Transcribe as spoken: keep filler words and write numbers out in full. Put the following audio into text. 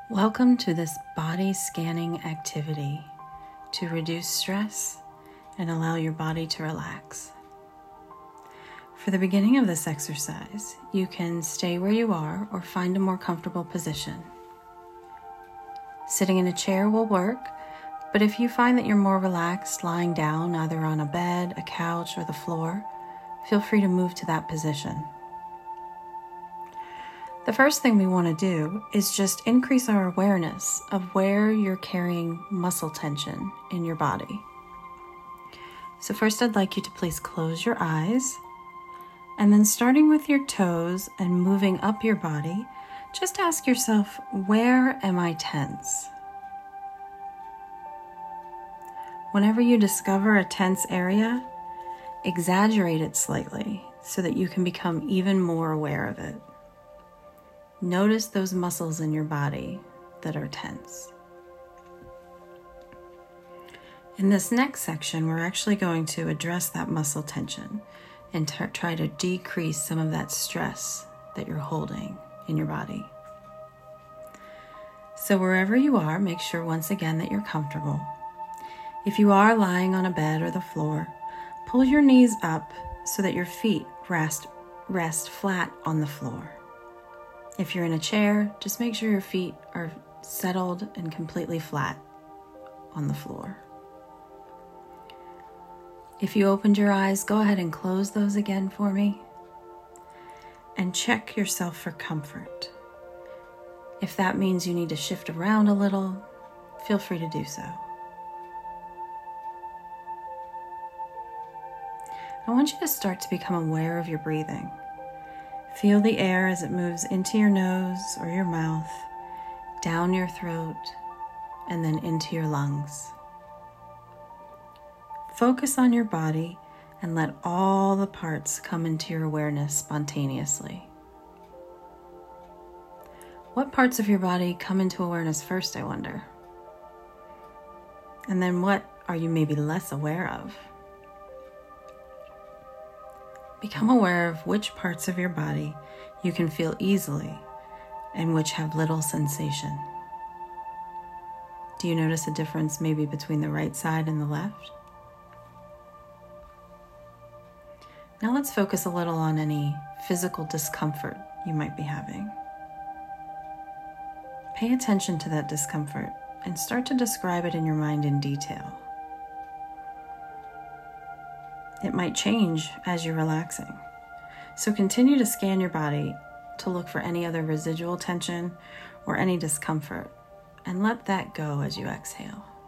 Welcome to this body scanning activity to reduce stress and allow your body to relax. For the beginning of this exercise, you can stay where you are or find a more comfortable position. Sitting in a chair will work, but if you find that you're more relaxed lying down, either on a bed, a couch, or the floor, feel free to move to that position. The first thing we want to do is just increase our awareness of where you're carrying muscle tension in your body. So first I'd like you to please close your eyes, and then starting with your toes and moving up your body, just ask yourself, where am I tense? Whenever you discover a tense area, exaggerate it slightly so that you can become even more aware of it. Notice those muscles in your body that are tense. In this next section, we're actually going to address that muscle tension and t- try to decrease some of that stress that you're holding in your body. So wherever you are, make sure once again that you're comfortable. If you are lying on a bed or the floor, pull your knees up so that your feet rest, rest flat on the floor. If you're in a chair, just make sure your feet are settled and completely flat on the floor. If you opened your eyes, go ahead and close those again for me. And check yourself for comfort. If that means you need to shift around a little, feel free to do so. I want you to start to become aware of your breathing. Feel the air as it moves into your nose or your mouth, down your throat, and then into your lungs. Focus on your body and let all the parts come into your awareness spontaneously. What parts of your body come into awareness first, I wonder? And then what are you maybe less aware of? Become aware of which parts of your body you can feel easily and which have little sensation. Do you notice a difference maybe between the right side and the left? Now let's focus a little on any physical discomfort you might be having. Pay attention to that discomfort and start to describe it in your mind in detail. It might change as you're relaxing. So continue to scan your body to look for any other residual tension or any discomfort, and let that go as you exhale.